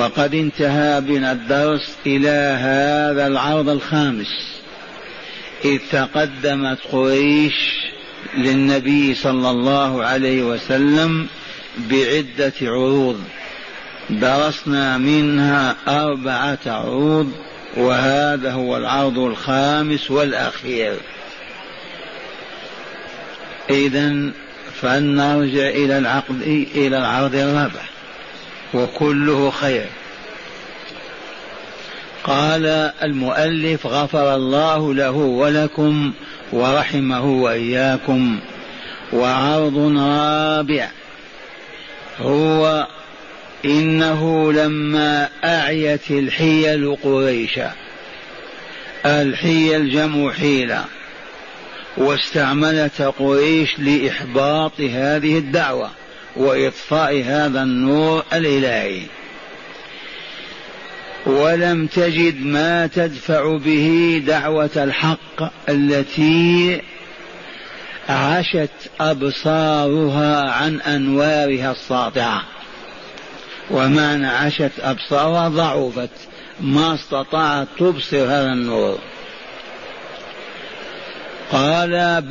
وقد انتهى بنا الدرس إلى هذا العرض الخامس، إذ تقدمت قريش للنبي صلى الله عليه وسلم بعدة عروض، درسنا منها 4 عروض، وهذا هو العرض الخامس والأخير. إذن فلنرجع إلى العرض الرابع وكله خير. قال المؤلف: غفر الله له ولكم ورحمه وإياكم. وعرض رابع هو إنه لما أعيت الحيل قريشا، الحيل جمع حيلة، واستعملت قريش لإحباط هذه الدعوة وإطفاء هذا النور الإلهي، ولم تجد ما تدفع به دعوة الحق التي عشت أبصارها عن أنوارها الساطعة. ومعنى عشت أبصارها ضعفت، ما استطاعت تبصر هذا النور. قال: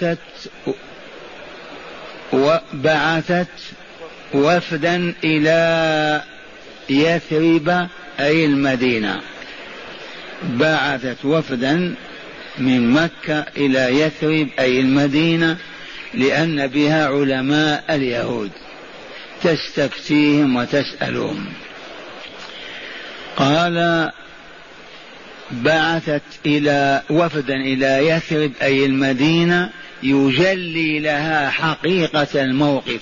بعثت وفدا إلى يثرب أي المدينة، بعثت وفدا من مكة إلى يثرب أي المدينة، لأن بها علماء اليهود تستفتيهم وتسألهم. قال: بعثت إلى وفدا إلى يثرب أي المدينة يجلي لها حقيقة الموقف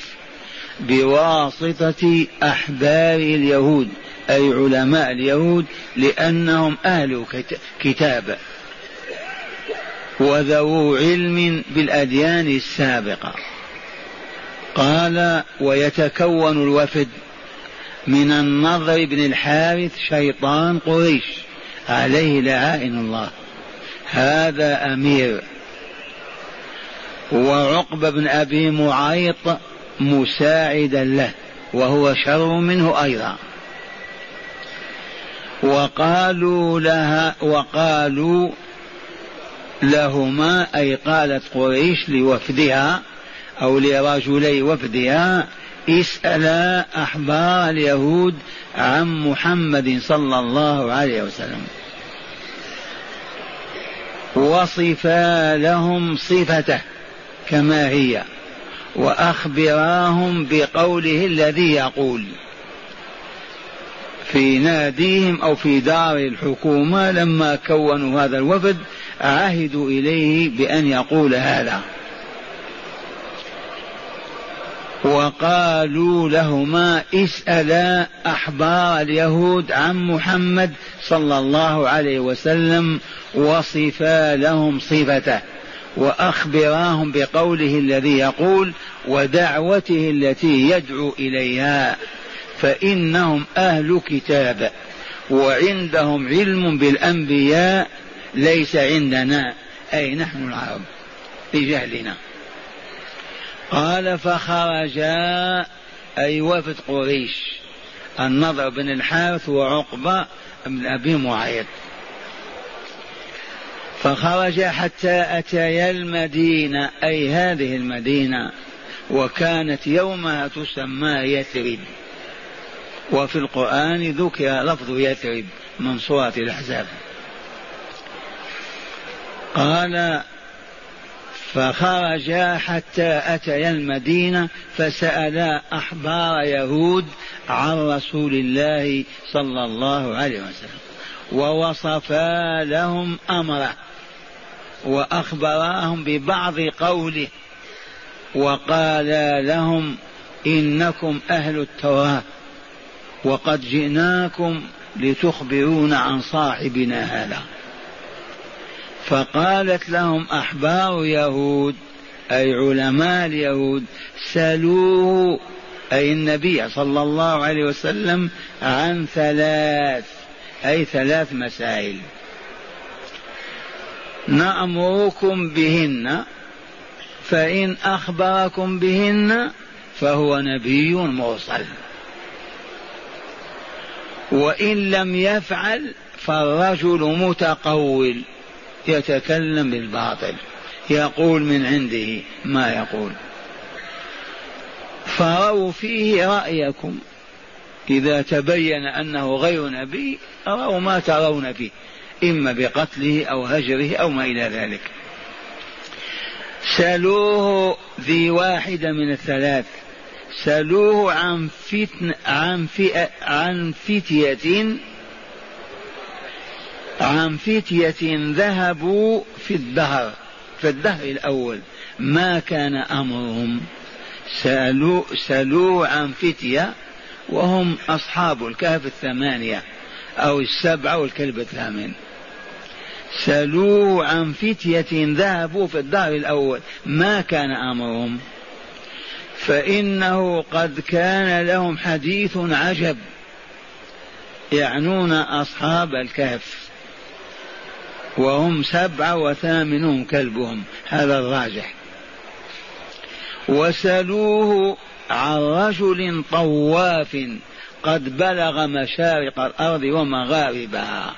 بواسطة أحبار اليهود أي علماء اليهود، لأنهم أهل كتاب وذو علم بالأديان السابقة. قال: ويتكون الوفد من النضر بن الحارث شيطان قريش عليه لعائن الله، هذا أمير، وعقبة بن أبي معيط مساعدا له وهو شر منه أيضا. وقالوا لهما أي قالت قريش لوفدها أو لرجلي وفدها: اسألا أحبار اليهود عن محمد صلى الله عليه وسلم، وصفا لهم صفته كما هي، وأخبراهم بقوله الذي يقول في ناديهم أو في دار الحكومة. لما كونوا هذا الوفد عهدوا إليه بأن يقول هذا. وقالوا لهما: اسألا أحبار اليهود عن محمد صلى الله عليه وسلم، وصفا لهم صفته، وأخبراهم بقوله الذي يقول ودعوته التي يدعو إليها، فإنهم أهل كتاب وعندهم علم بالأنبياء ليس عندنا، أي نحن العرب بجهلنا. قال: فخرجا أي وفد قريش، النضر بن الحارث وعقبة بن أبي معيط، فخرج حتى أتيا المدينة أي هذه المدينة، وكانت يومها تسمى يثرب، وفي القرآن ذكر لفظ يثرب من سورة الأحزاب. قال: فخرجا حتى أتيا المدينة فسألا أحبار يهود عن رسول الله صلى الله عليه وسلم، ووصفا لهم أمره، وأخبراهم ببعض قوله، وقال لهم: إنكم أهل التوراة، وقد جئناكم لتخبرونا عن صاحبنا هذا. فقالت لهم أحبار يهود أي علماء اليهود: سألوه أي النبي صلى الله عليه وسلم عن 3 أي 3 مسائل نأمركم بهن، فإن أخبركم بهن فهو نبي مرسل، وإن لم يفعل فالرجل متقول يتكلم بالباطل، يقول من عنده ما يقول. فروا فيه رأيكم، إذا تبين أنه غير نبي رأوا ما ترون فيه، إما بقتله أو هجره أو ما إلى ذلك. سلوه ذي واحدة من الثلاث، سلوه عن فتية ذهبوا في الدهر الأول ما كان أمرهم. سلوه عن فتية وهم أصحاب الكهف 8 أو 7 والكلب 8. سلوه عن فتية ذهبوا في الدهر الأول ما كان أمرهم، فإنه قد كان لهم حديث عجب، يعنون أصحاب الكهف، وهم 7 و8 كلبهم، هذا الراجح. وسلوه عن رجل طواف قد بلغ مشارق الأرض ومغاربها،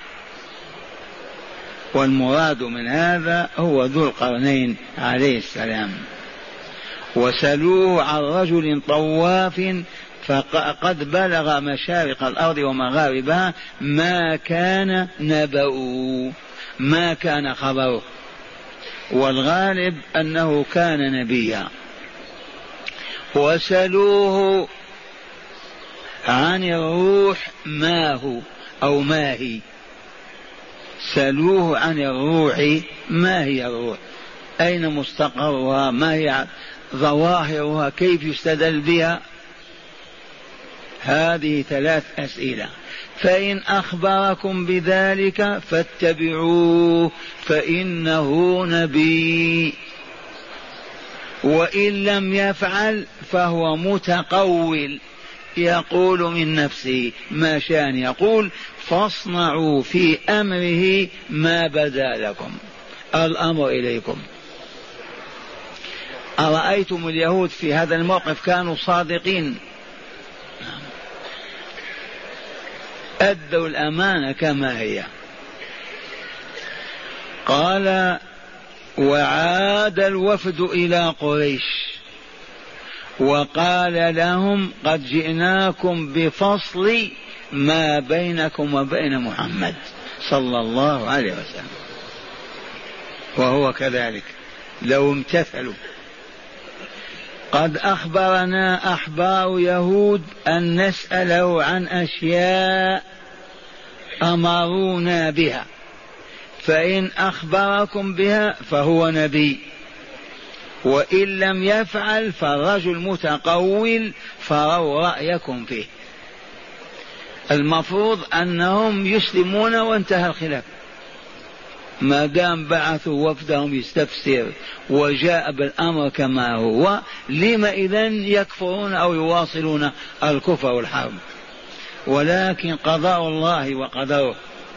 والمراد من هذا هو ذو القرنين عليه السلام. وسلوه عن رجل طواف فقد بلغ مشارق الأرض ومغاربها ما كان نبأه، ما كان خبره، والغالب أنه كان نبيا. وسلوه عن الروح ما هو أو ما هي، سلوه عن الروح ما هي الروح، أين مستقرها، ما هي ظواهرها، كيف يستدل بها. هذه 3 أسئلة. فإن أخبركم بذلك فاتبعوه فإنه نبي، وإن لم يفعل فهو متقول يقول من نفسه ما شاء يقول، فاصنعوا في أمره ما بدا لكم، الأمر إليكم. أرأيتم اليهود في هذا الموقف كانوا صادقين، أدوا الأمانة كما هي. قال وعاد الوفد إلى قريش وقال لهم قد جئناكم بفصل ما بينكم وبين محمد صلى الله عليه وسلم. وهو كذلك لو امتثلوا. قد أخبرنا أحبار يهود أن نسأله عن أشياء أمرونا بها، فإن أخبركم بها فهو نبي، وإن لم يفعل فالرجل متقول، فروا رأيكم فيه. المفروض أنهم يسلمون وانتهى الخلاف، ما دام بعثوا وفدهم يستفسر وجاء بالأمر كما هو، لما إذن يكفرون أو يواصلون الكفر والحرب؟ ولكن قضاء الله وقدره.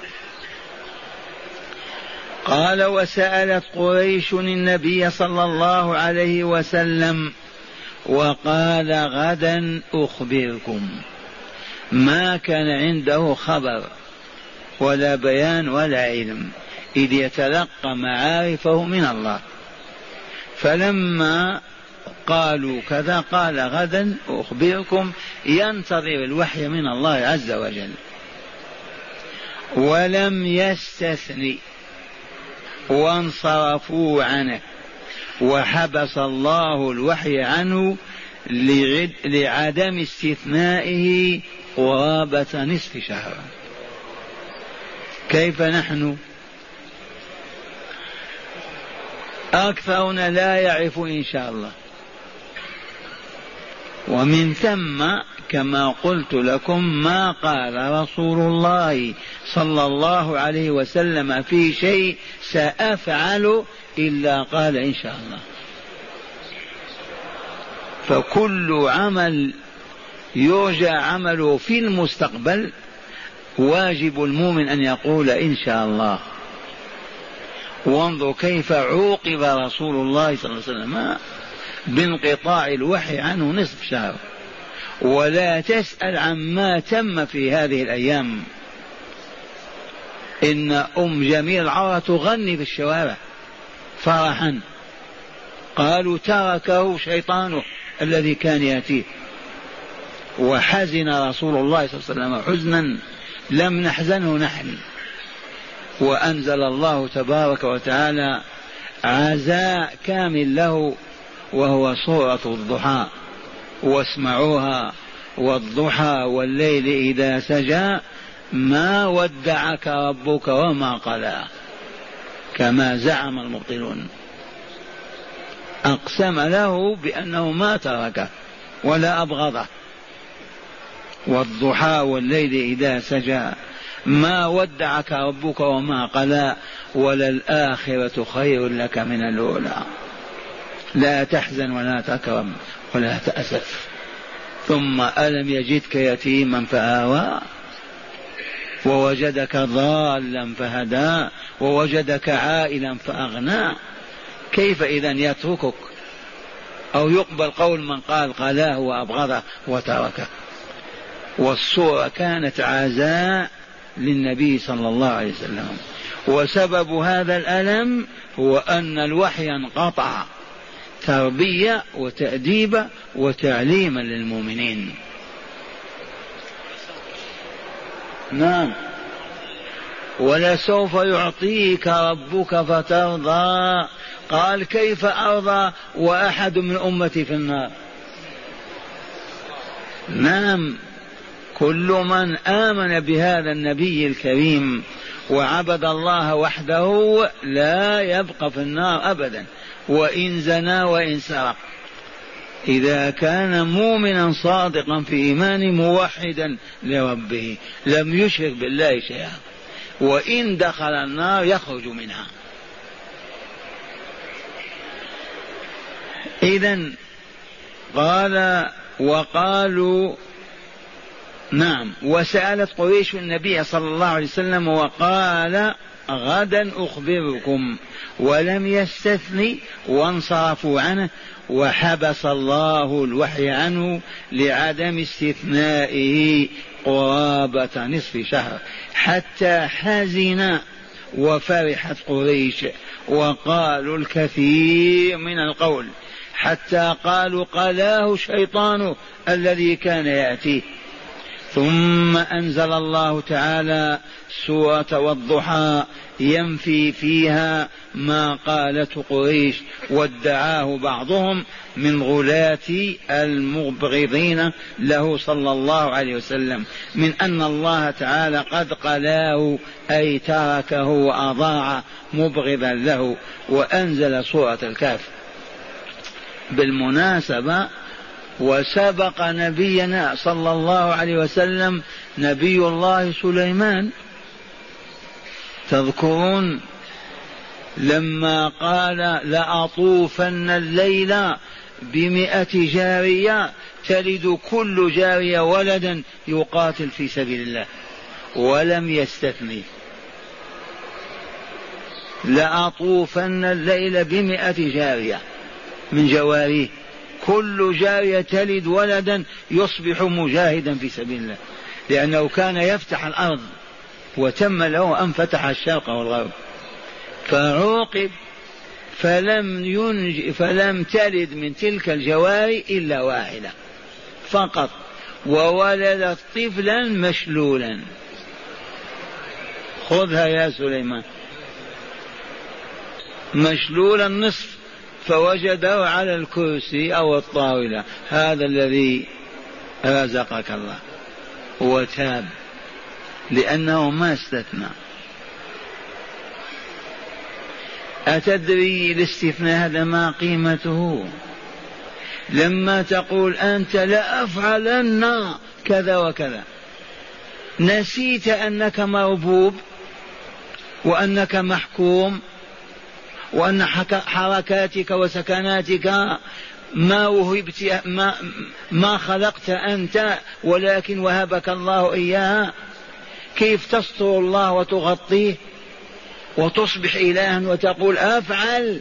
قال وسألت قريش النبي صلى الله عليه وسلم وقال غدا أخبركم، ما كان عنده خبر ولا بيان ولا علم، إذ يتلقى معارفه من الله. فلما قالوا كذا قال غدا أخبركم، ينتظر الوحي من الله عز وجل. ولم يستثني وانصرفوا عنه، وحبس الله الوحي عنه لعدم استثنائه قرابة نصف شهر. كيف نحن؟ أكثرنا لا يعرف إن شاء الله. ومن ثم كما قلت لكم ما قال رسول الله صلى الله عليه وسلم في شيء سأفعل إلا قال إن شاء الله. فكل عمل يرجى عمله في المستقبل واجب المؤمن أن يقول إن شاء الله. وانظر كيف عوقب رسول الله صلى الله عليه وسلم بانقطاع الوحي عنه نصف شهر، ولا تسأل عما تم في هذه الأيام. إن أم جميل العورة تغني في الشوارع فرحا، قالوا تركه شيطانه الذي كان يأتيه. وحزن رسول الله صلى الله عليه وسلم حزنا لم نحزنه نحن، وأنزل الله تبارك وتعالى عزاء كامل له وهو سورة الضحى. واسمعوها والضحى والليل إذا سجى ما ودعك ربك وما قلى كما زعم المبطلون. أقسم له بأنه ما تركه ولا أبغضه. والضحى والليل إذا سجى ما ودعك ربك وما قلى وللآخرة خير لك من الأولى. لا تحزن ولا تكرم ولا تأسف. ثم ألم يجدك يتيما فآوى ووجدك ضالا فهدى ووجدك عائلا فأغنى. كيف إذن يتركك أو يقبل قول من قال قلاه وأبغضه وتركه؟ والصورة كانت عزاء للنبي صلى الله عليه وسلم، وسبب هذا الألم هو أن الوحي انقطع تربية وتأديب وتعليما للمؤمنين. نعم. ولسوف يعطيك ربك فترضى. قال كيف أرضى وأحد من أمتي في النار؟ نعم، كل من آمن بهذا النبي الكريم وعبد الله وحده لا يبقى في النار أبدا، وإن زنى وإن سرق، إذا كان مؤمنا صادقا في إيمانه موحدا لربه لم يشرك بالله شيئا، وإن دخل النار يخرج منها. إذن قال وقالوا نعم. وسألت قريش النبي صلى الله عليه وسلم وقال غدا أخبركم، ولم يستثني وانصرفوا عنه، وحبس الله الوحي عنه لعدم استثنائه قرابة نصف شهر، حتى حزن وفرحت قريش وقالوا الكثير من القول، حتى قالوا قلاه شيطانه الذي كان يأتيه. ثم أنزل الله تعالى سورة والضحى ينفي فيها ما قالته قريش وادعاه بعضهم من غلاة المبغضين له صلى الله عليه وسلم من أن الله تعالى قد قلاه أي تركه وأضاع مبغضا له، وأنزل سورة الكهف. بالمناسبة وسبق نبينا صلى الله عليه وسلم نبي الله سليمان، تذكرون لما قال لأطوفن الليل ب100 جارية تلد كل جارية ولدا يقاتل في سبيل الله، ولم يستثني. لأطوفن الليل ب100 جارية من جواريه، كل جارية تلد ولدا يصبح مجاهدا في سبيل الله، لأنه كان يفتح الأرض وتم له أن فتح الشرق والغرب. فعوقب فلم تلد من تلك الجواري إلا واحدة فقط، وولدت طفلا مشلولا. خذها يا سليمان، مشلولا نصف، فوجده على الكرسي أو الطاولة. هذا الذي رزقك الله، وتاب لأنه ما استثنى. أتدري الاستثناء هذا ما قيمته؟ لما تقول أنت لأفعلن كذا وكذا، نسيت أنك مربوب وأنك محكوم، وأن حركاتك وسكناتك ما وهبت ما خلقت أنت، ولكن وهبك الله إياها. كيف تستر الله وتغطيه وتصبح إلها وتقول أفعل؟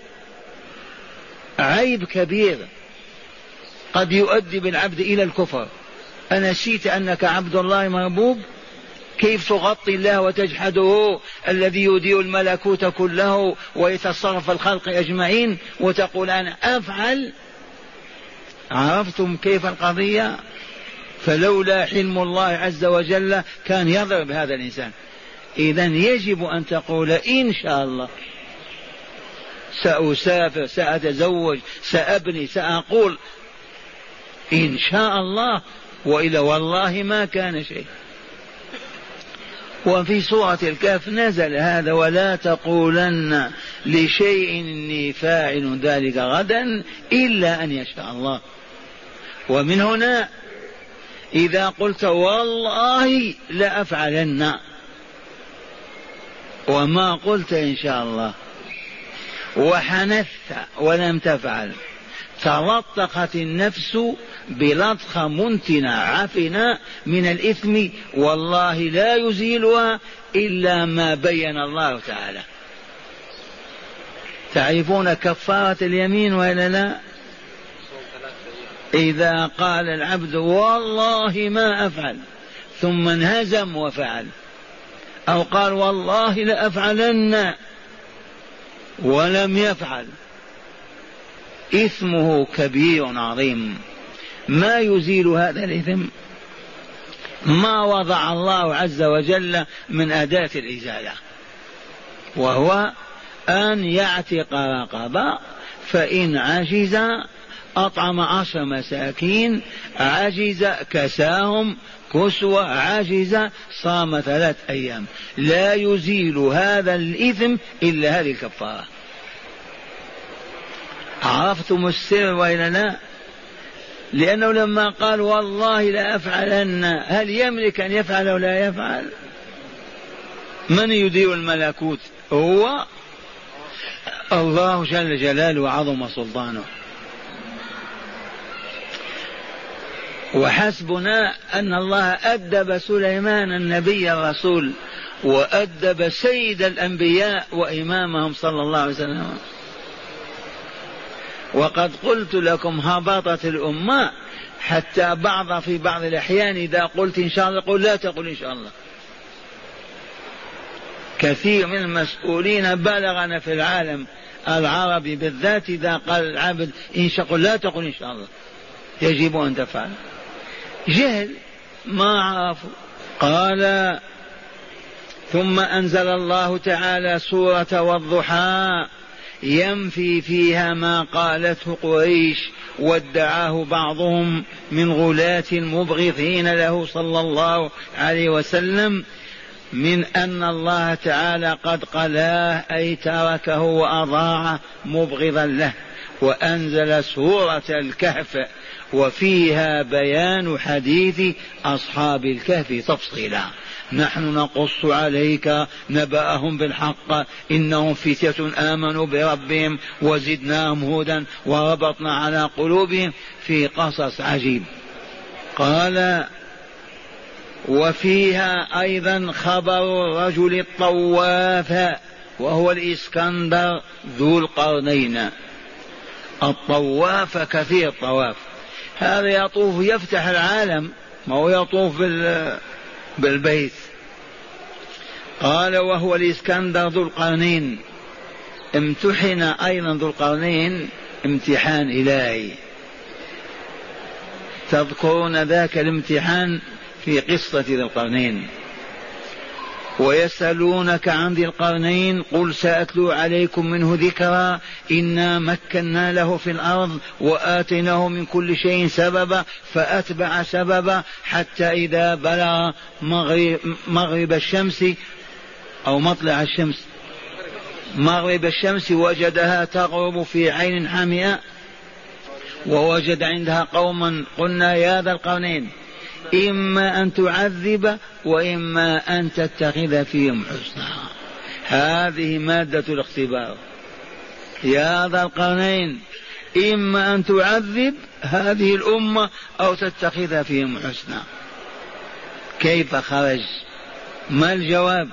عيب كبير قد يؤدي بالعبد إلى الكفر أنسيت أنك عبد الله مربوب؟ كيف تغطي الله وتجحده الذي يدير الملكوت كله ويتصرف الخلق أجمعين وتقول أنا أفعل؟ عرفتم كيف القضية؟ فلولا حلم الله عز وجل كان يضرب هذا الإنسان. إذن يجب أن تقول إن شاء الله سأسافر، سأتزوج، سأبني، سأقول إن شاء الله، وإلا والله ما كان شيء. وفي سورة الكهف نزل هذا: ولا تقولن لشيء إني فاعل ذلك غدا إلا أن يشاء الله. ومن هنا إذا قلت والله لأفعلن وما قلت إن شاء الله وحنثت ولم تفعل، تلطخت النفس بلطخة منتنة عفنة من الإثم، والله لا يزيلها إلا ما بين الله تعالى. تعرفون كفارة اليمين وإلا لا؟ إذا قال العبد والله ما أفعل ثم انهزم وفعل، أو قال والله لأفعلن ولم يفعل، إثمه كبير عظيم. ما يزيل هذا الإثم؟ ما وضع الله عز وجل من أداة الإزالة، وهو أن يعتق رقبة، فإن عجز أطعم 10 مساكين، عجز كساهم كسوة، عجز صام 3 أيام. لا يزيل هذا الإثم إلا هذه الكفارة. عرفتم السر وإلا لا؟ لأنه لما قال والله لا أفعلن، هل يملك أن يفعل أو لا يفعل؟ من يدير الملكوت؟ هو الله جل جلاله وعظم سلطانه. وحسبنا أن الله أدب سليمان النبي الرسول، وأدب سيد الأنبياء وإمامهم صلى الله عليه وسلم. وقد قلت لكم هبطت الأمة حتى في بعض الأحيان إذا قلت إن شاء الله قل لا تقل إن شاء الله. كثير من المسؤولين بلغنا في العالم العربي بالذات إذا قال العبد إن شاء الله لا تقل إن شاء الله، يجب أن تفعل. جهل، ما عرفوا. قال ثم أنزل الله تعالى سورة والضحى ينفي فيها ما قالته قريش وادعاه بعضهم من غلاة المبغضين له صلى الله عليه وسلم من أن الله تعالى قد قلاه أي تركه وأضاعه مبغضا له. وأنزل سورة الكهف وفيها بيان حديث أصحاب الكهف تفصيلا. نحن نقص عليك نبأهم بالحق إنهم فتية آمنوا بربهم وزدناهم هدى وربطنا على قلوبهم، في قصص عجيب. قال وفيها أيضا خبر الرجل الطواف وهو الإسكندر ذو القرنين. الطواف كثير الطواف، هذا يطوف يفتح العالم، ما هو يطوف بالبيت. قال وهو الإسكندر ذو القرنين. امتحن أيضا ذو القرنين امتحان إلهي، تذكرون ذاك الامتحان في قصة ذي القرنين. ويسألونك عن ذي القرنين قل سأتلو عليكم منه ذكرا إنا مكنا له في الأرض وآتيناه من كل شيء سببا فأتبع سببا حتى إذا بلغ مغرب الشمس أو مطلع الشمس مغرب الشمس وجدها تغرب في عين حمئة ووجد عندها قوما قلنا يا ذا القرنين إما أن تعذب وإما أن تتخذ فيهم حسنا. هذه مادة الاختبار. يا ذا القرنين إما أن تعذب هذه الأمة أو تتخذ فيهم حسنا. كيف خرج؟ ما الجواب؟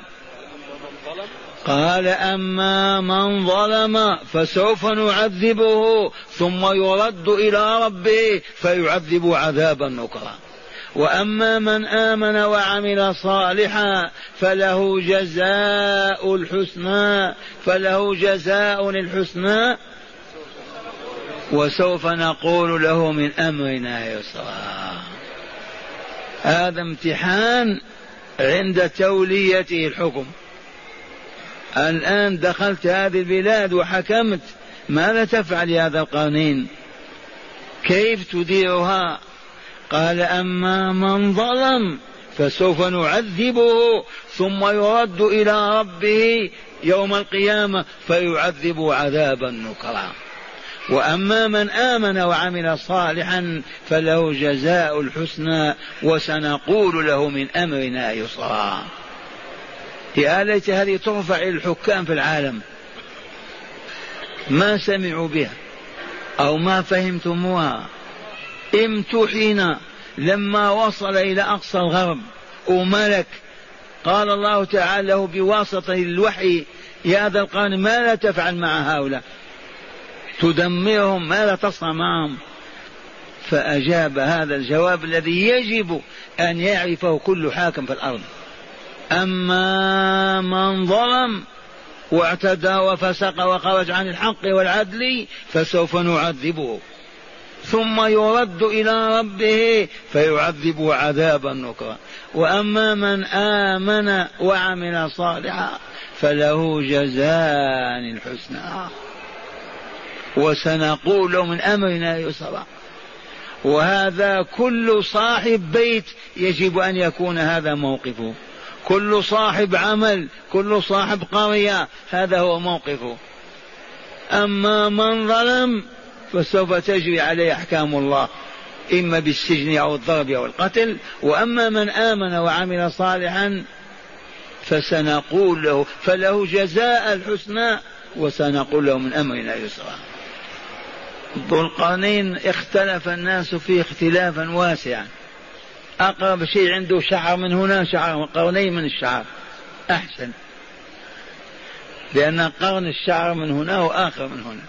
قال أما من ظلم فسوف نعذبه ثم يرد إلى ربه فيعذب عذابا نكرا. وأما من آمن وعمل صالحا فله جزاء الحسنى، فله جزاء الحسنى وسوف نقول له من أمرنا يسرا. هذا امتحان عند توليته الحكم. الآن دخلت هذه البلاد وحكمت، ماذا تفعل هذا القرنين؟ كيف تديرها؟ قال أما من ظلم فسوف نعذبه ثم يرد إلى ربه يوم القيامة فيعذب عذابا نكرا، وأما من آمن وعمل صالحا فله جزاء الحسنى وسنقول له من أمرنا يسرا. يا ليت هذه ترفع الحكام في العالم، ما سمعوا بها أو ما فهمتموها. امتحن لما وصل إلى أقصى الغرب وملك، قال الله تعالى له بواسطة الوحي يا هذا القرن ماذا تفعل مع هؤلاء؟ تدمرهم؟ ماذا تصنع معهم؟ فأجاب هذا الجواب الذي يجب أن يعرفه كل حاكم في الأرض: أما من ظلم واعتدى وفسق وخرج عن الحق والعدل فسوف نعذبه ثم يرد إلى ربه فيعذبه عذابا نكرا، وأما من آمن وعمل صالحا فله جزاء الحسنى وسنقول له من أمرنا يسرا. وهذا كل صاحب بيت يجب أن يكون هذا موقفه، كل صاحب عمل، كل صاحب قرية هذا هو موقفه. أما من ظلم فسوف تجري عليه أحكام الله إما بالسجن أو الضرب أو القتل، وأما من آمن وعمل صالحا فسنقول له فله جزاء الحسنى وسنقول له من أمرنا يسرا. ذو القرنين اختلف الناس فيه اختلافا واسعا، أقرب شيء عنده شعر من هنا شعر قرنين من الشعر أحسن، لأن قرن الشعر من هنا وآخر من هنا.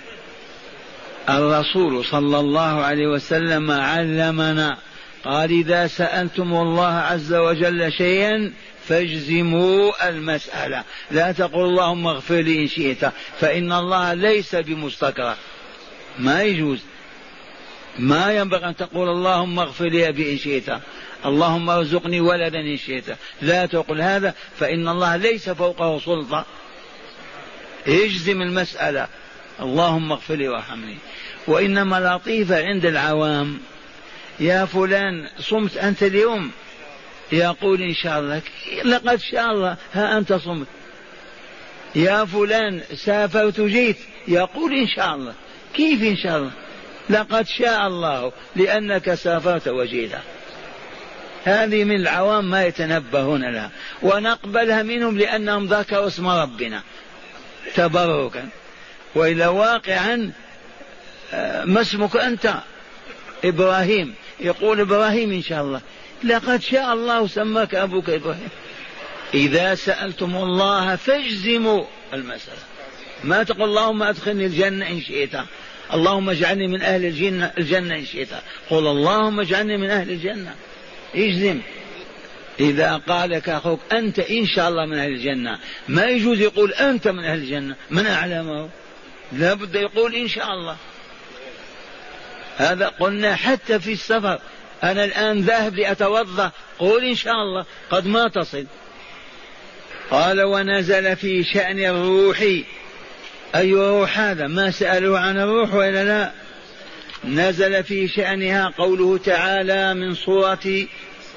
الرسول صلى الله عليه وسلم علمنا قال إذا سألتم الله عز وجل شيئا فاجزموا المسألة، لا تقول اللهم اغفر لي إن شئت، فإن الله ليس بمستكره، ما يجوز، ما ينبغي أن تقول اللهم اغفر لي أبي إن شئت، اللهم ارزقني ولدا إن شئت، لا تقول هذا، فإن الله ليس فوقه سلطة. اجزم المسألة اللهم اغفر لي وارحمني. وإنما لطيفة عند العوام: يا فلان صمت أنت اليوم؟ يقول إن شاء الله. لقد شاء الله، ها أنت صمت. يا فلان سافرت جيت؟ يقول إن شاء الله. كيف إن شاء الله؟ لقد شاء الله لأنك سافرت وجيت. هذه من العوام ما يتنبهون لها، ونقبلها منهم لأنهم ذكروا اسم ربنا تبركا، وإلى واقعا ما اسمك أنت؟ إبراهيم، يقول إبراهيم إن شاء الله. لقد شاء الله سماك أبوك إبراهيم. إذا سألتم الله فاجزموا المسألة، ما تقول اللهم أدخلني الجنة إن شئت، اللهم اجعلني من أهل الجنة إن شئت، قل اللهم اجعلني من أهل الجنة. اجزم. إذا قال لك أخوك أنت إن شاء الله من أهل الجنة، ما يجوز يقول أنت من أهل الجنة، من أعلمه؟ لا بد يقول إن شاء الله. هذا قلنا حتى في السفر، أنا الآن ذاهب لأتوضأ، قول إن شاء الله، قد ما تصل. قال ونزل في شأن الروح. أي روح هذا؟ ما سألوا عن الروح وإلا لا؟ نزل في شأنها قوله تعالى من سورة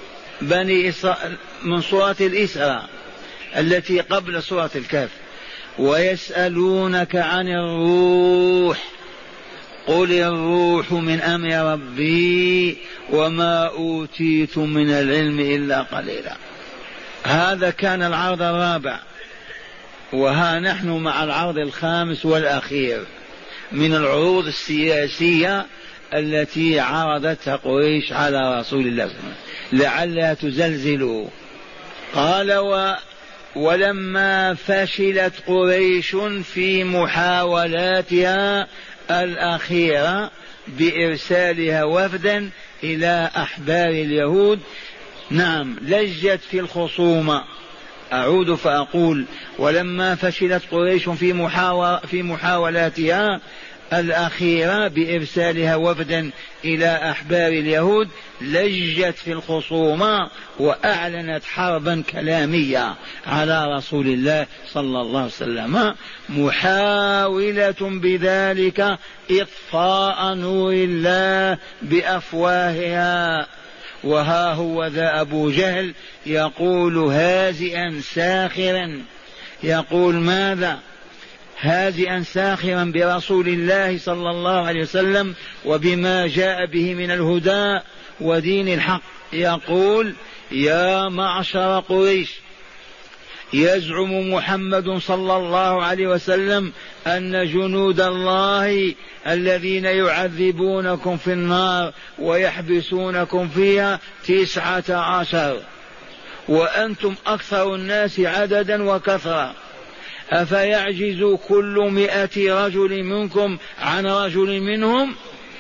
من سورة الإسراء التي قبل سورة الكهف: ويسألونك عن الروح قل الروح من أمر ربي وما أوتيتم من العلم إلا قليلا. هذا كان العرض الرابع، وها نحن مع العرض الخامس والأخير من العروض السياسية التي عرضتها قريش على رسول الله صلى الله عليه وسلم لعلها تزلزله. قال ولما فشلت قريش في محاولاتها الأخيرة بإرسالها وفدا إلى أحبار اليهود. نعم، لجت في الخصومة. أعود فأقول: ولما فشلت قريش في محاولاتها الأخيرة بإرسالها وفدا إلى أحبار اليهود، لجت في الخصومة وأعلنت حربا كلامية على رسول الله صلى الله عليه وسلم، محاولة بذلك إطفاء نور الله بأفواهها. وها هو ذا أبو جهل يقول هازئا ساخرا، يقول ماذا؟ هازئا ساخرا برسول الله صلى الله عليه وسلم وبما جاء به من الهدى ودين الحق، يقول: يا معشر قريش، يزعم محمد صلى الله عليه وسلم أن جنود الله الذين يعذبونكم في النار ويحبسونكم فيها 19، وأنتم أكثر الناس عددا وكثرة، أفيعجز كل 100 رجل منكم عن رجل منهم؟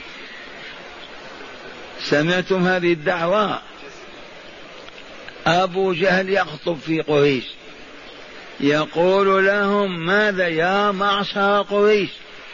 سمعتم هذه الدعوة؟ أبو جهل يخطب في قريش يقول لهم ماذا؟ يا معشر قريش،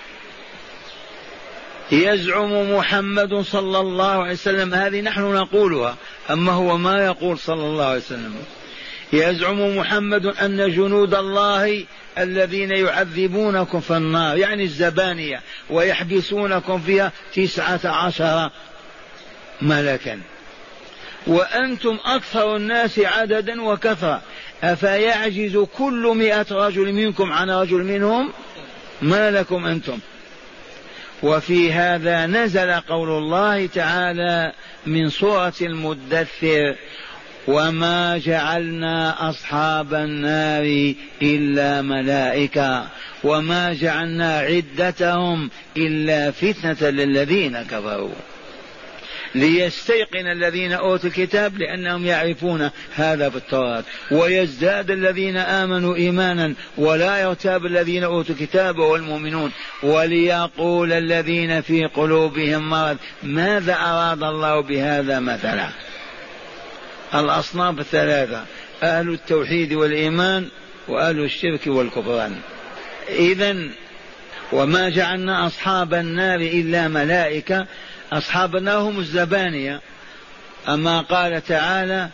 يزعم محمد صلى الله عليه وسلم، هذه نحن نقولها أما هو ما يقول صلى الله عليه وسلم، يزعم محمد أن جنود الله الذين يعذبونكم في النار يعني الزبانية ويحبسونكم فيها 19 ملكا، وأنتم أكثر الناس عددا وكثرة، أفيعجز كل 100 رجل منكم عن رجل منهم؟ ما لكم أنتم؟ وفي هذا نزل قول الله تعالى من سورة المدثر: وما جعلنا أصحاب النار إلا ملائكة وما جعلنا عدتهم إلا فتنة للذين كفروا ليستيقن الذين أوتوا الكتاب لأنهم يعرفون هذا في التوراة، ويزداد الذين آمنوا إيمانا ولا يرتاب الذين أوتوا الكتاب والمؤمنون، وليقول الذين في قلوبهم مرض ماذا أراد الله بهذا مثلا. الأصناف 3: أهل التوحيد والإيمان وأهل الشرك والكفران. إذن وما جعلنا أصحاب النار إلا ملائكة، أصحاب النار هم الزبانية، أما قال تعالى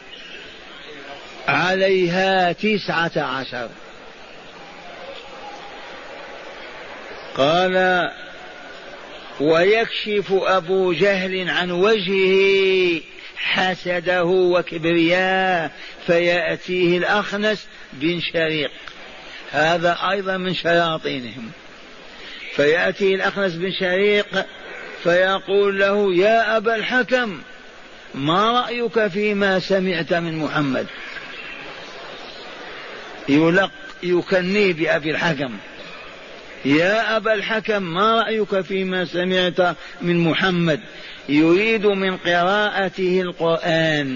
عليها 19. قال: ويكشف أبو جهل عن وجهه حسده وكبرياه فيأتيه الأخنس بن شريق، هذا أيضا من شياطينهم، فيأتيه الأخنس بن شريق فيقول له: يا أبا الحكم، ما رأيك فيما سمعت من محمد؟ يكنيه بأبي الحكم: يا أبا الحكم، ما رأيك فيما سمعت من محمد؟ يريد من قراءته القرآن.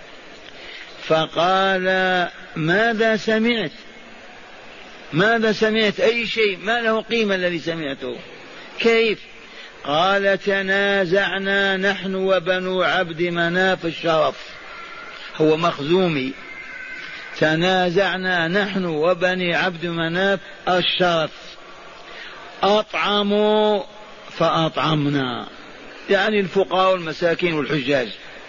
فقال: ماذا سمعت؟ ماذا سمعت؟ أي شيء ما له قيمة الذي سمعته. كيف؟ قال: تنازعنا نحن وبنو عبد مناف الشرف، هو مخزومي، تنازعنا نحن وبني عبد مناف الشرف، أطعموا فأطعمنا، يعني الفقراء والمساكين والحجاج،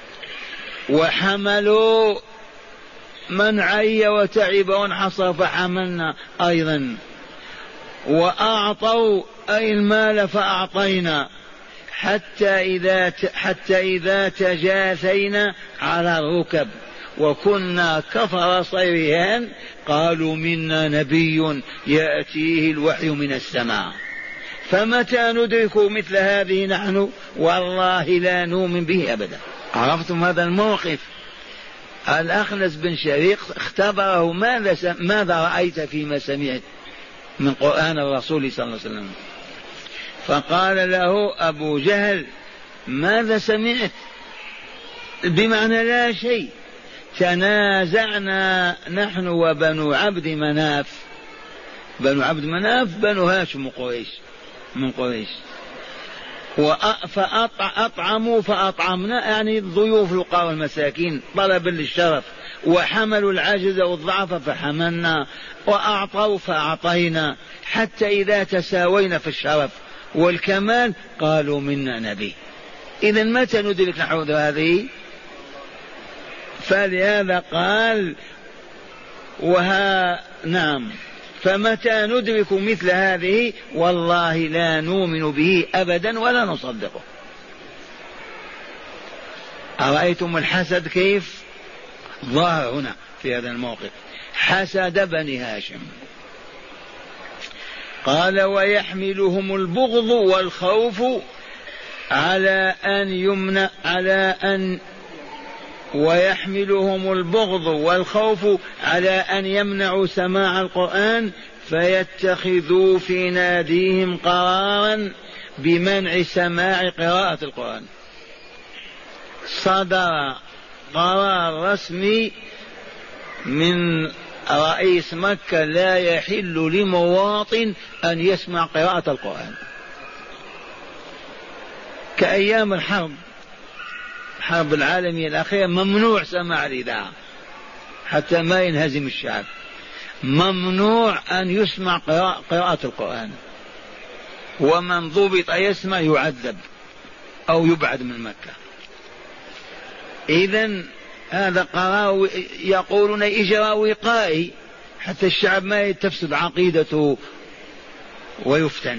وحملوا من عي وتعب وانحصر فحملنا أيضا، وأعطوا أي المال فأعطينا، حتى إذا تجاثينا على الركب وكنا كفر صيريان قالوا منا نبي يأتيه الوحي من السماء، فمتى ندرك مثل هذه نحن؟ والله لا نؤمن به أبدا. عرفتم هذا الموقف؟ الأخنس بن شريق اختبره: ماذا رأيت فيما سمعت من قرآن الرسول صلى الله عليه وسلم؟ فقال له أبو جهل: ماذا سمعت؟ بمعنى لا شيء، تنازعنا نحن وبنو عبد مناف. بنو عبد مناف بنو هاشم قريش من قريش. فأطعموا فأطعمنا، يعني الضيوف الفقراء والمساكين طلبا للشرف، وحملوا العجز والضعف فحملنا، وأعطوا فأعطينا، حتى إذا تساوينا في الشرف والكمال قالوا منا نبي. إذا متى ندرك نحو هذه؟ فلهذا قال نعم، فمتى ندرك مثل هذه والله لا نؤمن به أبدا ولا نصدقه. أرأيتم الحسد كيف ظهر هنا في هذا الموقف؟ حسد بني هاشم. قال ويحملهم البغض والخوف ويحملهم البغض والخوف على أن يمنعوا سماع القرآن فيتخذوا في ناديهم قرارا بمنع سماع قراءة القرآن. صدر قرار رسمي من رئيس مكة لا يحل لمواطن أن يسمع قراءة القرآن، كأيام الحرب العالمية الأخيرة ممنوع سماع الإذاعة حتى ما ينهزم الشعب، ممنوع أن يسمع قراءة القرآن، ومن ضبط يسمع يعذب أو يبعد من مكة. إذن هذا قرار يقولون إجراء وقائي حتى الشعب ما تفسد عقيدته ويفتن.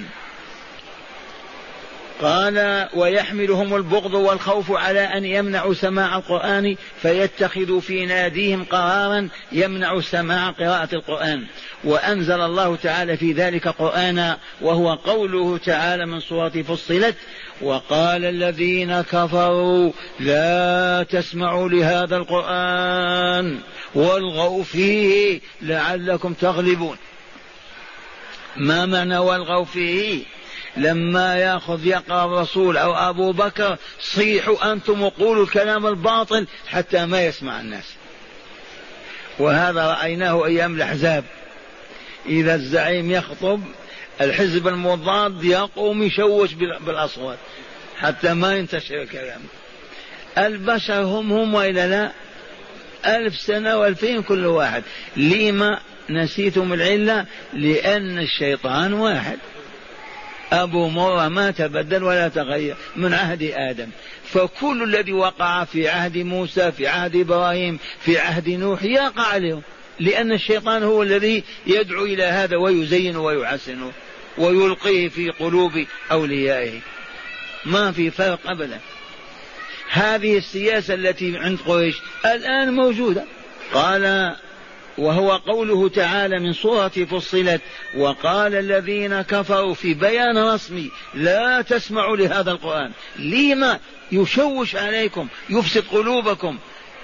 قال ويحملهم البغض والخوف على أن يمنعوا سماع القرآن فيتخذوا في ناديهم قرارا يمنع سماع قراءة القرآن. وأنزل الله تعالى في ذلك قرآنا، وهو قوله تعالى من سورة فصلت وقال الذين كفروا لا تسمعوا لهذا القرآن والغوا فيه لعلكم تغلبون. ما معنى والغوا فيه؟ لما يقرأ الرسول أو أبو بكر صيحوا أنتم وقولوا الكلام الباطل حتى ما يسمع الناس. وهذا رأيناه أيام الأحزاب، إذا الزعيم يخطب الحزب المضاد يقوم يشوش بالأصوات حتى ما ينتشر الكلام. البشر هم وإلا لا؟ 1000 سنة و2000 كل واحد. لما نسيتم العلة؟ لأن الشيطان واحد، أبو مرة ما تبدل ولا تغير من عهد آدم. فكل الذي وقع في عهد موسى، في عهد إبراهيم، في عهد نوح يقع عليهم، لأن الشيطان هو الذي يدعو إلى هذا ويزين ويحسنه ويلقيه في قلوب أوليائه. ما في فرق أبدا. هذه السياسة التي عند قريش الآن موجودة. قال وهو قوله تعالى من سورة فصلت وقال الذين كفروا في بيان رسمي لا تسمعوا لهذا القرآن. لما؟ يشوش عليكم، يفسد قلوبكم،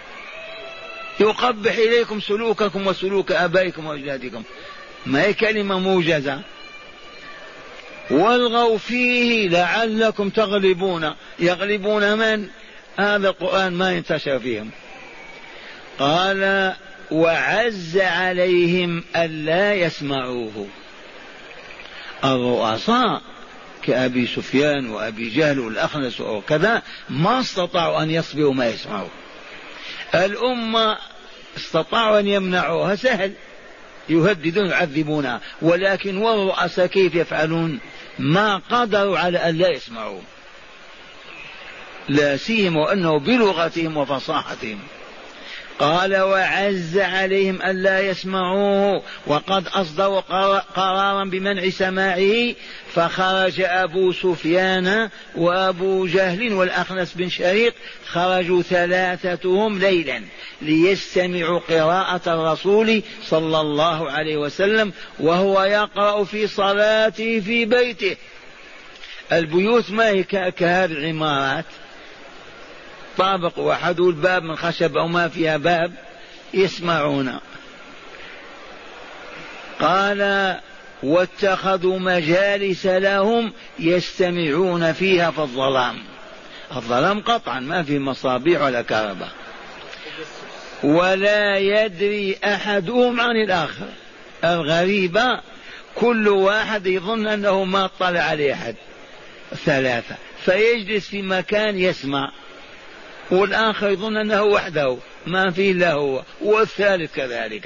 يقبح إليكم سلوككم وسلوك آبائكم وأجدادكم. ما هي كلمة موجزة. والغوا فيه لعلكم تغلبون. يغلبون من؟ هذا القرآن ما ينتشر فيهم. قال وعز عليهم ألا يسمعوه. الرؤساء كأبي سفيان وأبي جهل والأخنس وكذا ما استطاعوا أن يصبروا ما يسمعوا. الأمة استطاعوا أن يمنعوها، سهل، يهددون يعذبونها، ولكن والرؤساء كيف يفعلون؟ ما قدروا على أن لا يسمعوا، لا سيما أنه بلغتهم وفصاحتهم. قال وعز عليهم ألا يسمعوه وقد أصدروا قرارا بمنع سماعه، فخرج أبو سفيان وأبو جهل والأخنس بن شريق، خرجوا ثلاثتهم ليلا ليستمعوا قراءة الرسول صلى الله عليه وسلم وهو يقرأ في صلاته في بيته. البيوت ما هي كهذه العمارات، طابق واحد والباب من خشب أو ما فيها باب، يسمعون. قال واتخذوا مجالس لهم يستمعون فيها في الظلام. الظلام قطعا ما في مصابيح ولا كهرباء، ولا يدري أحدهم عن الآخر. الغريبة كل واحد يظن أنه ما اطلع عليه أحد. ثلاثة فيجلس في مكان يسمع، والآخر يظن أنه وحده ما فيه إلا هو، والثالث كذلك.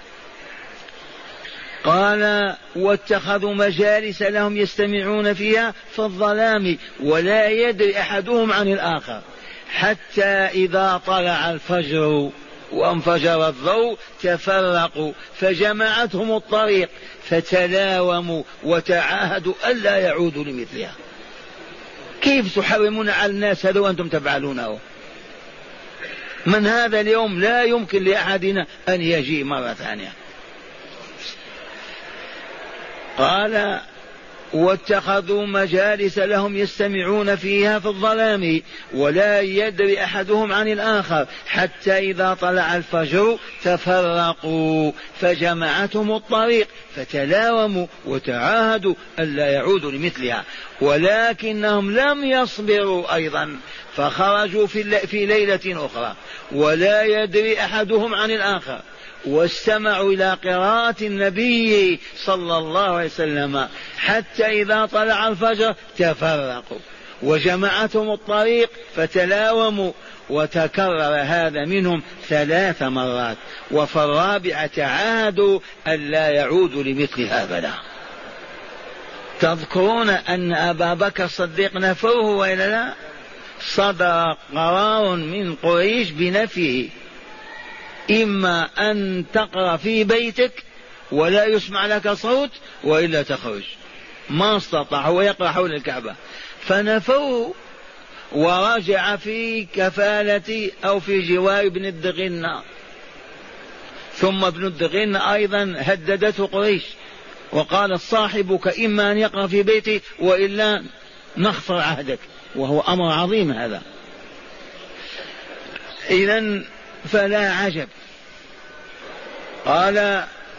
قال واتخذوا مجالس لهم يستمعون فيها في الظلام ولا يدري أحدهم عن الآخر حتى إذا طلع الفجر وانفجر الضوء تفرقوا فجمعتهم الطريق فتلاوموا وتعاهدوا ألا يعودوا لمثلها. كيف تحرمون على الناس هذا وأنتم تفعلونه؟ من هذا اليوم لا يمكن لأحدنا أن يجيء مرة ثانية. قال واتخذوا مجالس لهم يستمعون فيها في الظلام ولا يدري أحدهم عن الآخر حتى إذا طلع الفجر تفرقوا فجمعتهم الطريق فتلاوموا وتعاهدوا ألا يعودوا لمثلها، ولكنهم لم يصبروا أيضا فخرجوا في ليلة أخرى ولا يدري أحدهم عن الآخر واستمعوا إلى قراءة النبي صلى الله عليه وسلم حتى إذا طلع الفجر تفرقوا وجمعتهم الطريق فتلاوموا، وتكرر هذا منهم 3 مرات، وفي الرابعة عادوا ألا يعودوا لمثل هذا. تذكرون أن أبا بكر الصديق نفوه وإلا لا؟ صدر قرار من قريش بنفيه، إما أن تقرأ في بيتك ولا يسمع لك صوت وإلا تخرج. ما استطاع، هو يقرأ حول الكعبة فنفوه، ورجع في كفالة أو في جوار ابن الدغنة. ثم ابن الدغنة أيضا هددته قريش وقال صاحبك إما أن يقرأ في بيتي وإلا نخفر عهدك، وهو أمر عظيم هذا. إذن فلا عجب. قال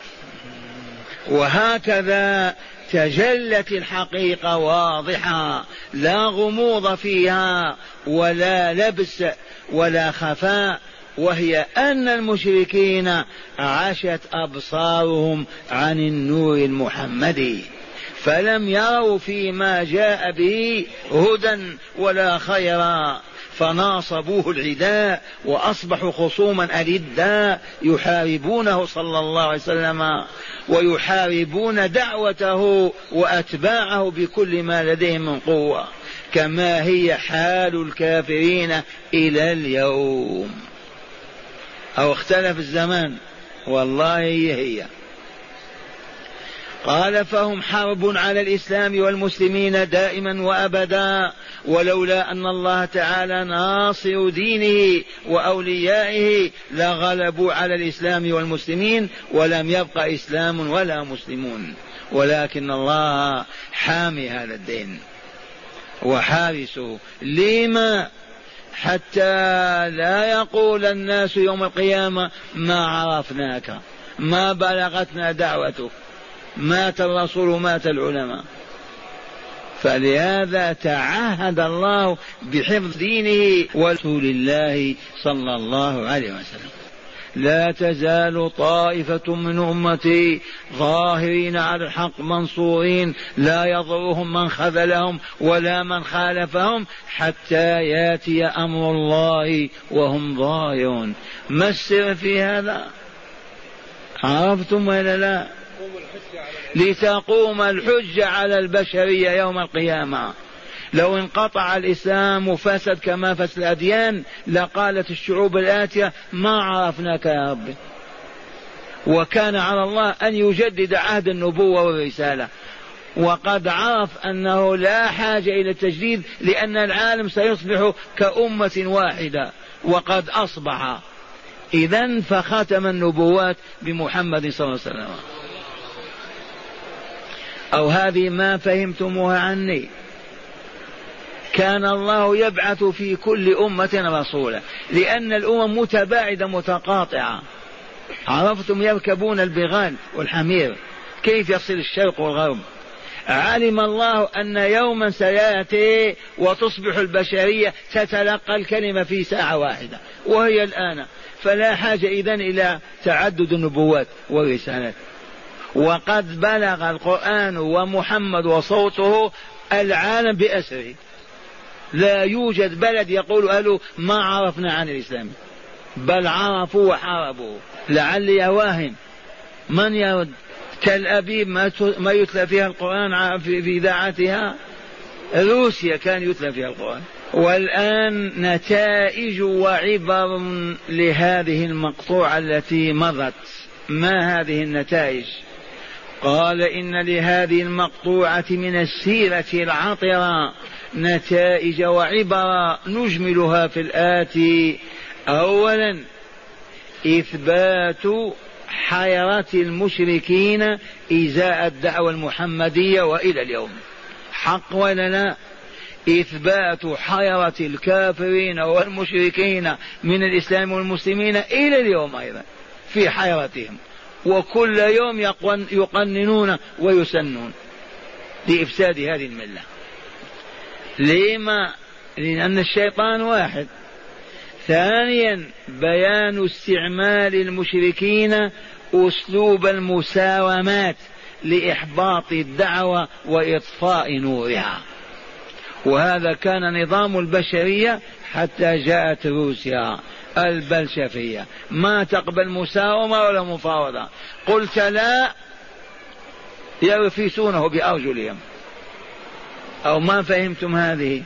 وهكذا تجلت الحقيقة واضحة لا غموض فيها ولا لبس ولا خفاء، وهي أن المشركين عشت أبصارهم عن النور المحمدي فلم يروا فيما جاء به هدى ولا خيرا، فناصبوه العداء وأصبحوا خصوما ألدا يحاربونه صلى الله عليه وسلم ويحاربون دعوته وأتباعه بكل ما لديهم من قوة، كما هي حال الكافرين إلى اليوم. أو اختلف الزمان؟ والله هي. قال فهم حرب على الإسلام والمسلمين دائما وأبدا، ولولا أن الله تعالى ناصر دينه وأوليائه لغلبوا على الإسلام والمسلمين ولم يبق إسلام ولا مسلمون، ولكن الله حامي هذا الدين وحارسه. لما؟ حتى لا يقول الناس يوم القيامة ما عرفناك، ما بلغتنا دعوتك، مات الرسول مات العلماء. فلهذا تعهد الله بحفظ دينه ورسول الله صلى الله عليه وسلم. لا تزال طائفة من أمتي ظاهرين على الحق منصورين لا يضرهم من خذلهم ولا من خالفهم حتى ياتي أمر الله وهم ظاهرون. ما السر في هذا؟ عرفتم ولا لا؟ لتقوم الحجة على البشرية يوم القيامة. لو انقطع الإسلام وفسد كما فسد الأديان لقالت الشعوب الآتية ما عرفناك يا رب. وكان على الله أن يجدد عهد النبوة والرسالة، وقد عرف أنه لا حاجة إلى التجديد لأن العالم سيصبح كأمة واحدة، وقد أصبح. إذن فختم النبوات بمحمد صلى الله عليه وسلم. أو هذه ما فهمتموها عني؟ كان الله يبعث في كل أمة رسولا لأن الأمم متباعدة متقاطعة. عرفتم؟ يركبون البغال والحمير، كيف يصل الشرق والغرب؟ علم الله أن يوما سيأتي وتصبح البشرية تتلقى الكلمة في ساعة واحدة، وهي الآن. فلا حاجة إذن إلى تعدد النبوات والرسالات. وقد بلغ القرآن ومحمد وصوته العالم بأسره، لا يوجد بلد يقول أهله ما عرفنا عن الإسلام، بل عرفوا وحاربوا. لعلي أواهم من يرد؟ تل أبيب ما يتلى فيها القرآن في إذاعتها، روسيا كان يتلى فيها القرآن. والآن نتائج وعبر لهذه المقطوعة التي مضت. ما هذه النتائج؟ قال إن لهذه المقطوعة من السيرة العطرة نتائج وعبر نجملها في الآتي. أولا إثبات حيرة المشركين إزاء الدعوة المحمدية وإلى اليوم، حق ولا لا؟ إثبات حيرة الكافرين والمشركين من الإسلام والمسلمين إلى اليوم أيضا في حيرتهم، وكل يوم يقننون ويسنون لإفساد هذه الملة. لما؟ لأن الشيطان واحد. ثانيا بيان استعمال المشركين أسلوب المساومات لإحباط الدعوة وإطفاء نورها، وهذا كان نظام البشرية حتى جاءت روسيا البلشفية، ما تقبل مساومة ولا مفاوضة. قلت لا يرفسونه بأرجلهم. أو ما فهمتم هذه؟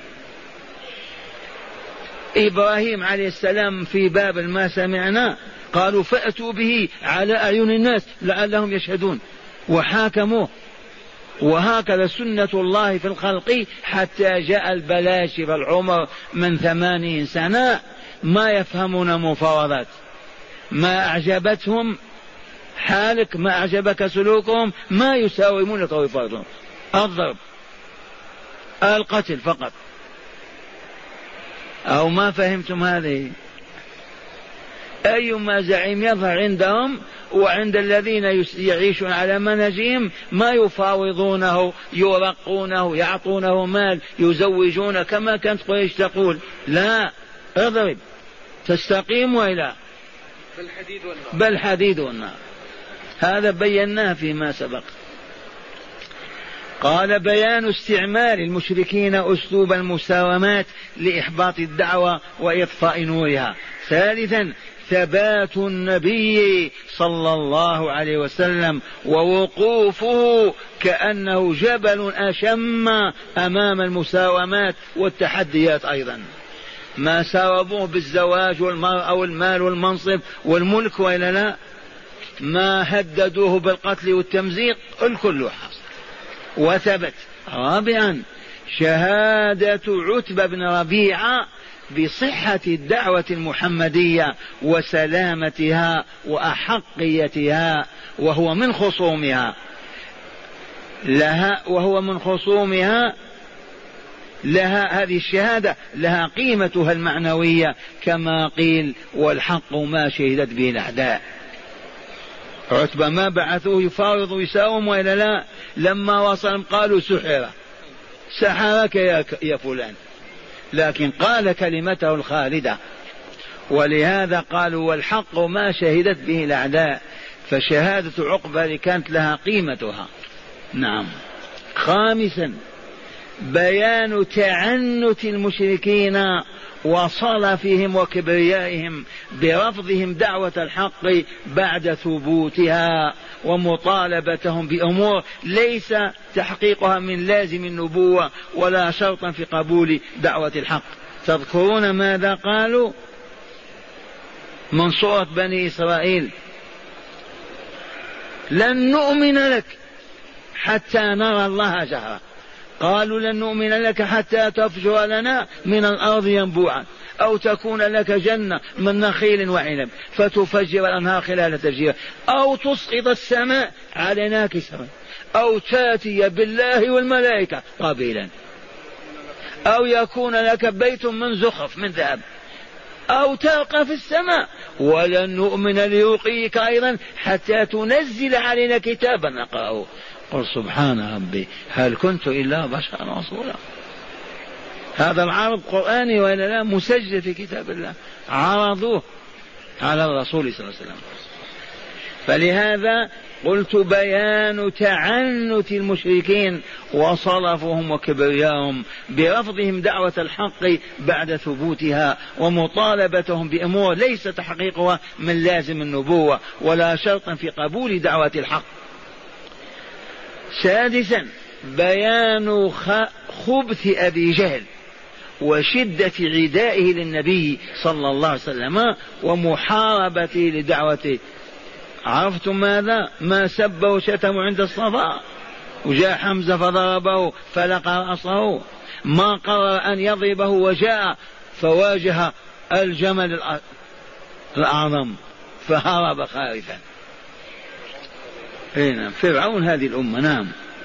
إبراهيم عليه السلام في بابل ما سمعنا، قالوا فأتوا به على أعين الناس لعلهم يشهدون وحاكموه. وهكذا سنة الله في الخلق حتى جاء البلاشفة العمر من 80 سنة ما يفهمون مفاوضات. ما أعجبتهم حالك، ما أعجبك سلوكهم، ما يساومونك ويفاوضون، الضرب القتل فقط. أو ما فهمتم هذه؟ أيما زعيم يظهر عندهم وعند الذين يعيشون على منهجهم ما يفاوضونه، يرقونه، يعطونه مال، يزوجون كما كانت قريش تقول. لا، اضرب تستقيم وإلا بل حديد والنار. هذا بيناه فيما سبق. قال بيان استعمال المشركين أسلوب المساومات لإحباط الدعوة وإطفاء نورها. ثالثا ثبات النبي صلى الله عليه وسلم ووقوفه كأنه جبل أشم أمام المساومات والتحديات. أيضا ما ساوموه بالزواج والمرأة والمال والمنصب والملك وإلا لا، ما هددوه بالقتل والتمزيق، الكل حصل وثبت. رابعا شهادة عتبة بن ربيعة بصحة الدعوة المحمدية وسلامتها وأحقيتها، وهو من خصومها لها هذه الشهادة لها قيمتها المعنوية، كما قيل والحق ما شهدت به الأعداء. عتبة ما بعثوه يفاوض ويساوم وإلا لا؟ لما وصل قالوا سحرك يا فلان، لكن قال كلمته الخالدة. ولهذا قالوا والحق ما شهدت به الأعداء، فشهادة عقبة كانت لها قيمتها. نعم. خامسا بيان تعنت المشركين وصلفهم وكبريائهم برفضهم دعوة الحق بعد ثبوتها، ومطالبتهم بأمور ليس تحقيقها من لازم النبوة ولا شرطا في قبول دعوة الحق. تذكرون ماذا قالوا من سورة بني إسرائيل؟ لن نؤمن لك حتى نرى الله جهرا. قالوا لن نؤمن لك حتى تفجر لنا من الأرض ينبوعا، أو تكون لك جنة من نخيل وعنب فتفجر الأنهار خلال تفجيرها، أو تسقط السماء علينا كسرا، أو تأتي بالله والملائكة قبيلا، أو يكون لك بيت من زخرف من ذهب، أو تلقى في السماء. ولن نؤمن لرقيك أيضا حتى تنزل علينا كتابا نقرأه. قل سبحان ربي هل كنت إلا بشرا رسولا. هذا العرض قرآني وإلا لا؟ مسجل في كتاب الله، عرضوه على الرسول صلى الله عليه وسلم. فلهذا قلت بيان تعنت المشركين وصرفهم وكبرياهم برفضهم دعوة الحق بعد ثبوتها ومطالبتهم بأمور ليس تحقيقها من لازم النبوة ولا شرطا في قبول دعوة الحق. سادسا بيان خبث أبي جهل وشدة عدائه للنبي صلى الله عليه وسلم ومحاربته لدعوته. عرفتم ماذا؟ ما سبه وشتمه عند الصفا وجاء حمزة فضربه فلقى رأسه، ما قرر أن يضربه وجاء فواجه الجمل الأعظم فهرب خائفا. نعم فرعون هذه الأمة. نعم.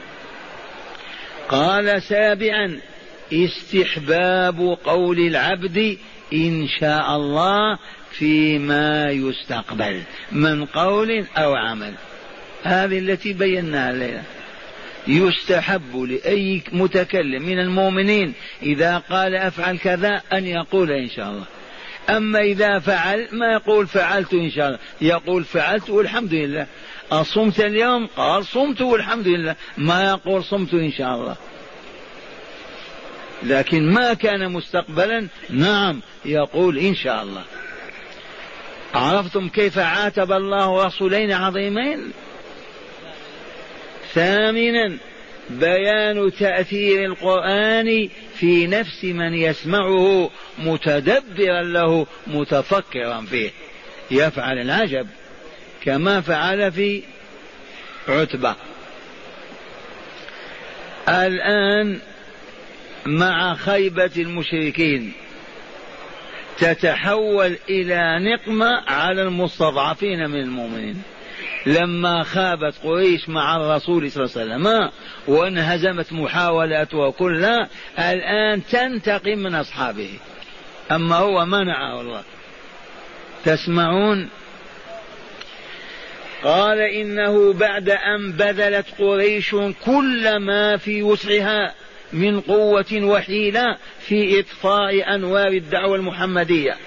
قال سابعا استحباب قول العبد إن شاء الله فيما يستقبل من قول أو عمل، هذه التي بيناها الليلة. يستحب لأي متكلم من المؤمنين إذا قال أفعل كذا أن يقول إن شاء الله، أما إذا فعل ما يقول فعلت إن شاء الله، يقول فعلت والحمد لله. أصمت اليوم؟ قال صمت والحمد لله، ما يقول صمت إن شاء الله. لكن ما كان مستقبلا نعم يقول إن شاء الله. عرفتم كيف عاتب الله رسولين عظيمين؟ ثامنا بيان تأثير القرآن في نفس من يسمعه متدبرا له متفكرا فيه، يفعل العجب كما فعل في عتبة. الآن مع خيبة المشركين تتحول إلى نقمة على المستضعفين من المؤمنين. لما خابت قريش مع الرسول صلى الله عليه وسلم وانهزمت محاولاتها كلها، الآن تنتقم من أصحابه، أما هو منعه الله. تسمعون؟ قال إنه بعد أن بذلت قريش كل ما في وسعها من قوة وحيلة في إطفاء أنوار الدعوة المحمدية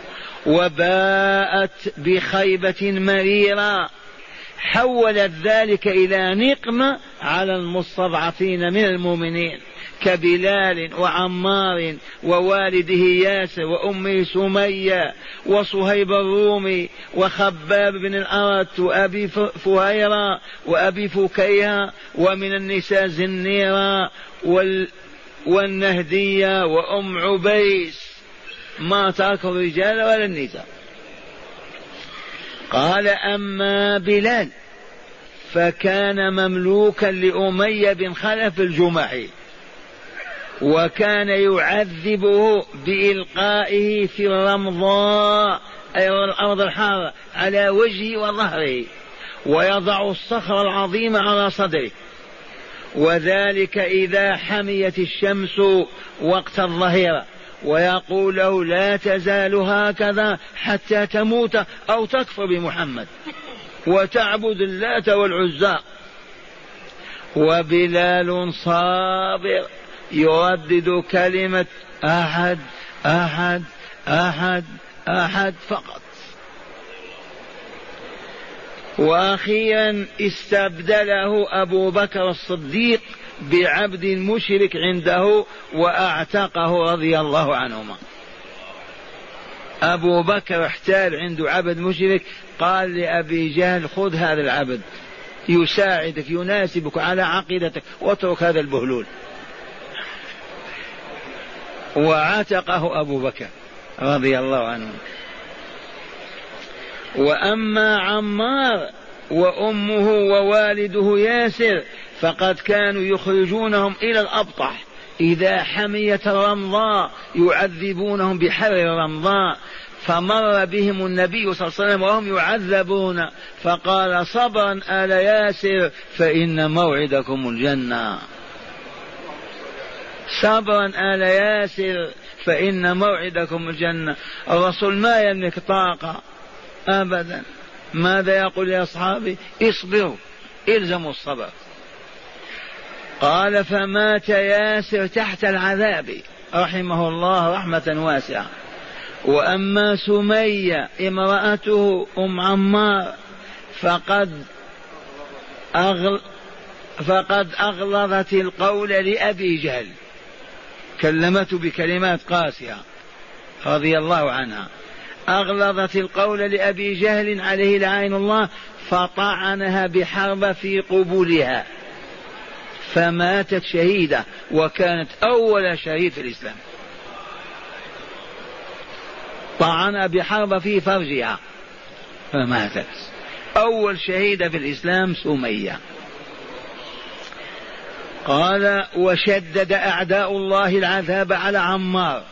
وباءت بخيبة مريرة، حولت ذلك إلى نقمة على المستضعفين من المؤمنين كبلال وعمار ووالده ياسر وأمه سمية وصهيب الرومي وخباب بن الأرت وأبي فهيرة وأبي فكيهة، ومن النساء زنيرة والنهدية وأم عبيس، ما تركوا الرجال ولا النساء. قال أما بلال فكان مملوكا لأمية بن خلف الجمحي، وكان يعذبه بإلقائه في الرمضاء أي الأرض الحارة على وجهه وظهره، ويضع الصخر العظيم على صدره، وذلك إذا حميت الشمس وقت الظهيرة، ويقول له لا تزال هكذا حتى تموت أو تكفر بمحمد وتعبد اللات والعزى. وبلال صابر يردد كلمة أحد أحد أحد أحد فقط. وأخيرا استبدله أبو بكر الصديق بعبد مشرك عنده وأعتقه رضي الله عنهما. أبو بكر احتال عنده عبد مشرك، قال لأبي جهل خذ هذا العبد يساعدك يناسبك على عقيدتك واترك هذا البهلول، وعتقه أبو بكر رضي الله عنه. وأما عمار وأمه ووالده ياسر فقد كانوا يخرجونهم إلى الأبطح إذا حميت الرمضاء، يعذبونهم بحر الرمضاء، فمر بهم النبي صلى الله عليه وسلم وهم يعذبون فقال صبرا آل ياسر فإن موعدكم الجنة، صبرا آل ياسر فإن موعدكم الجنة. الرسول ما يملك طاقة أبدا، ماذا يقول لأصحابه؟ اصبروا الزموا الصبر. قال فمات ياسر تحت العذاب رحمه الله رحمة واسعة. وأما سمية امرأته أم عمار فقد فقد أغلظت القول لأبي جهل، كلمته بكلمات قاسية رضي الله عنها، أغلظت القول لأبي جهل عليه لعين الله، فطعنها بحربة في قبولها فماتت شهيدة، وكانت أول شهيد في الإسلام. طعنها بحربة في فرجها فماتت، أول شهيدة في الإسلام سمية. قال: وشدد أعداء الله العذاب على عمار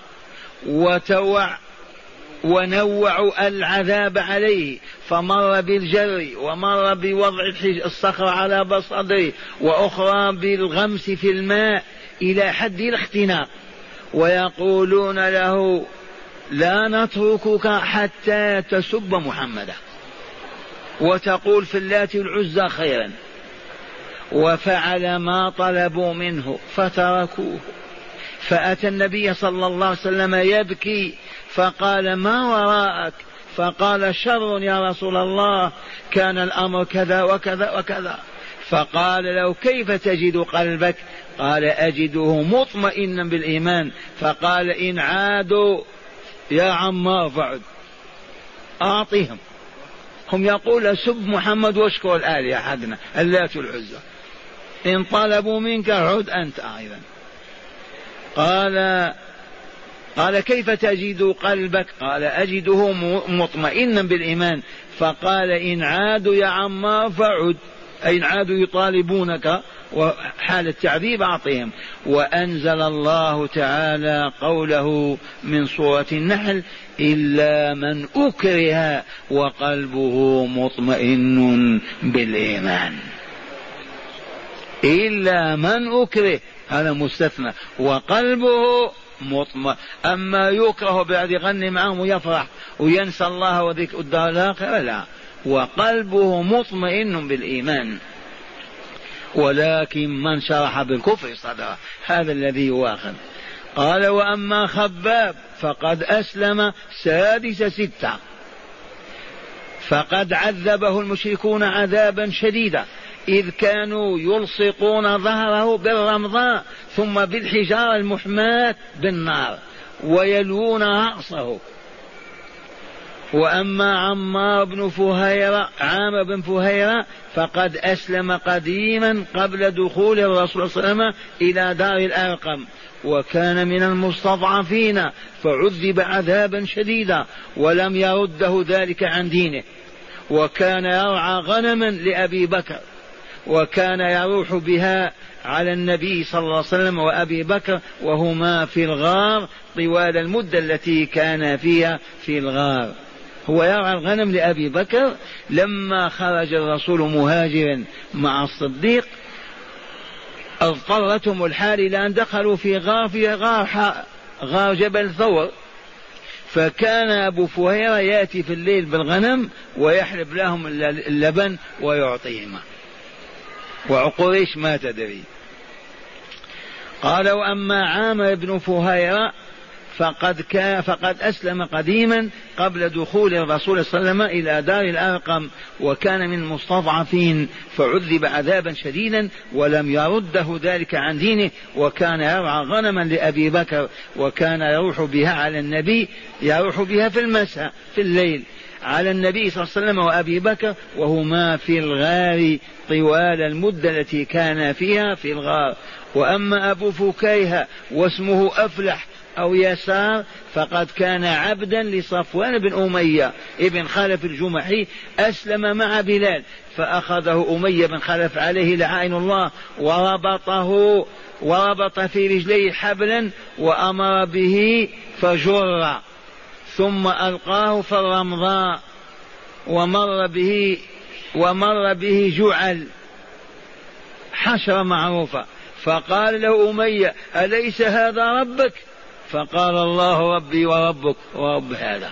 ونوعوا العذاب عليه، فمر بالجر ومر بوضع الصخر على بصدره وأخرى بالغمس في الماء إلى حد الاختناق، ويقولون له: لا نتركك حتى تسب محمدا وتقول في اللات العزى خيرا. وفعل ما طلبوا منه فتركوه، فأتى النبي صلى الله عليه وسلم يبكي فقال: ما وراءك؟ فقال: شر يا رسول الله، كان الأمر كذا وكذا وكذا. فقال له: كيف تجد قلبك؟ قال: أجده مطمئنا بالإيمان. فقال: إن عادوا يا عمار فعد، أعطيهم. هم يقول: سب محمد واشكر الآلهة حقنا اللات العزى، إن طلبوا منك عد أنت أيضا. قال: كيف تجد قلبك؟ قال: أجده مطمئنا بالإيمان. فقال: إن عادوا يا عمار فعد، أي إن عادوا يطالبونك وحال التعذيب أعطيهم. وأنزل الله تعالى قوله من سورة النحل: إلا من أكره وقلبه مطمئن بالإيمان. إلا من أكره، هذا مستثنى، وقلبه مطمئن. أما يكره بعد يغني معهم ويفرح وينسى الله وذكر الدار الآخرة، لا، وقلبه مطمئن بالإيمان. ولكن من شرح بالكفر صدره، هذا الذي يواخذ. قال: وأما خباب فقد أسلم سادس 6، فقد عذبه المشركون عذابا شديدا، إذ كانوا يلصقون ظهره بالرمضاء ثم بالحجارة المحماة بالنار ويلوون رأسه. وأما عمار بن فهيرة عامر بن فهيرة فقد أسلم قديما قبل دخول الرسول صلى الله عليه وسلم إلى دار الأرقم، وكان من المستضعفين فعذب عذابا شديدا ولم يرده ذلك عن دينه. وكان يرعى غنما لأبي بكر، وكان يروح بها على النبي صلى الله عليه وسلم وأبي بكر وهما في الغار طوال المدة التي كان فيها في الغار. هو يرعى الغنم لأبي بكر. لما خرج الرسول مهاجرا مع الصديق اضطرتهم الحال إلى أن دخلوا في غار جبل ثور، فكان أبو فهيرة يأتي في الليل بالغنم ويحلب لهم اللبن ويعطيهم، وقريش ما تدري. قال: وأما عامر بن فهيرة فقد أسلم قديما قبل دخول الرسول صلى الله عليه وسلم إلى دار الأرقم، وكان من المستضعفين فعذب عذابا شديدا ولم يرده ذلك عن دينه. وكان يرعى غنما لأبي بكر، وكان يروح بها على النبي، يروح بها في المساء في الليل على النبي صلى الله عليه وسلم وأبي بكر وهما في الغار طوال المدة التي كان فيها في الغار. وأما أبو فكيهة واسمه أفلح أو يسار فقد كان عبدا لصفوان بن أمية ابن خلف الجمحي، أسلم مع بلال، فأخذه أمية بن خلف عليه لعين الله وربط في رجليه حبلا وأمر به فجر، ثم ألقاه في الرمضاء ومر به جعل حشرة معروفة، فقال له أمية: أليس هذا ربك؟ فقال: الله ربي وربك ورب هذا.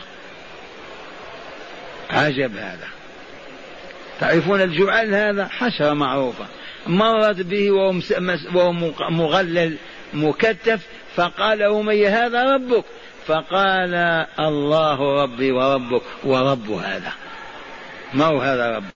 عجب هذا. تعرفون الجعل هذا حشرة معروفة، مرت به وهو مغلل مكتف، فقال أمية: هذا ربك؟ فقال: الله ربي وربك ورب هذا، ما هو هذا رب.